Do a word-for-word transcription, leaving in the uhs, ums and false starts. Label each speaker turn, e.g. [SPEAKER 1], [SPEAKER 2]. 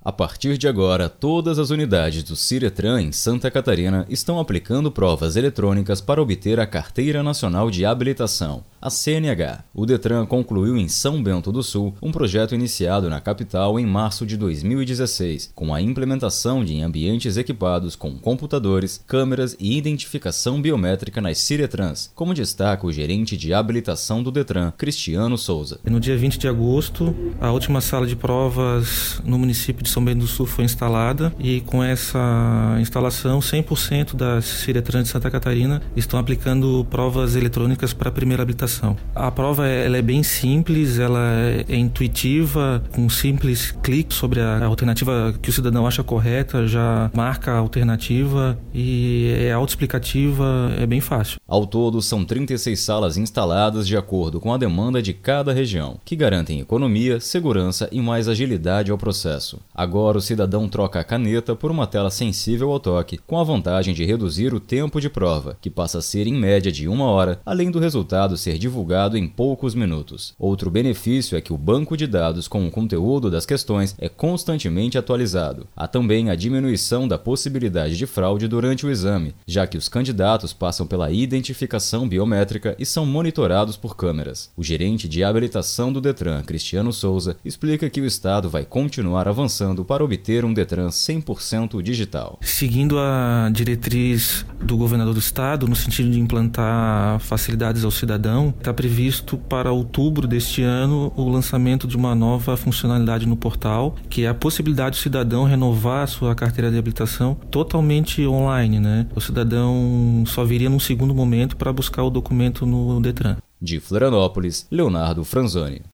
[SPEAKER 1] A partir de agora, todas as unidades do Ciretran em Santa Catarina estão aplicando provas eletrônicas para obter a Carteira Nacional de Habilitação, a C N H. O Detran concluiu em São Bento do Sul um projeto iniciado na capital em março de dois mil e dezesseis, com a implementação de ambientes equipados com computadores, câmeras e identificação biométrica nas Ciretrans, como destaca o gerente de habilitação do Detran, Cristiano Souza.
[SPEAKER 2] No dia vinte de agosto, a última sala de provas no município de São Bento do Sul foi instalada e com essa instalação cem por cento das Ciretrans de Santa Catarina estão aplicando provas eletrônicas para a primeira habilitação. A prova ela é bem simples, ela é intuitiva, com um simples clique sobre a alternativa que o cidadão acha correta, já marca a alternativa e é autoexplicativa, é bem fácil.
[SPEAKER 1] Ao todo, são trinta e seis salas instaladas de acordo com a demanda de cada região, que garantem economia, segurança e mais agilidade ao processo. Agora o cidadão troca a caneta por uma tela sensível ao toque, com a vantagem de reduzir o tempo de prova, que passa a ser em média de uma hora, além do resultado ser divulgado em poucos minutos. Outro benefício é que o banco de dados com o conteúdo das questões é constantemente atualizado. Há também a diminuição da possibilidade de fraude durante o exame, já que os candidatos passam pela identificação biométrica e são monitorados por câmeras. O gerente de habilitação do Detran, Cristiano Souza, explica que o Estado vai continuar avançando para obter um Detran cem por cento digital.
[SPEAKER 2] Seguindo a diretriz do governador do Estado, no sentido de implantar facilidades ao cidadão, está previsto para outubro deste ano o lançamento de uma nova funcionalidade no portal, que é a possibilidade do cidadão renovar a sua carteira de habilitação totalmente online, né? O cidadão só viria num segundo momento para buscar o documento no Detran.
[SPEAKER 1] De Florianópolis, Leonardo Franzoni.